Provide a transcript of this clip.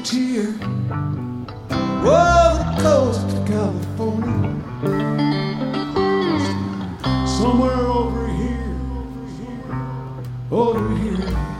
frontier, over the coast of California, somewhere over here, over here.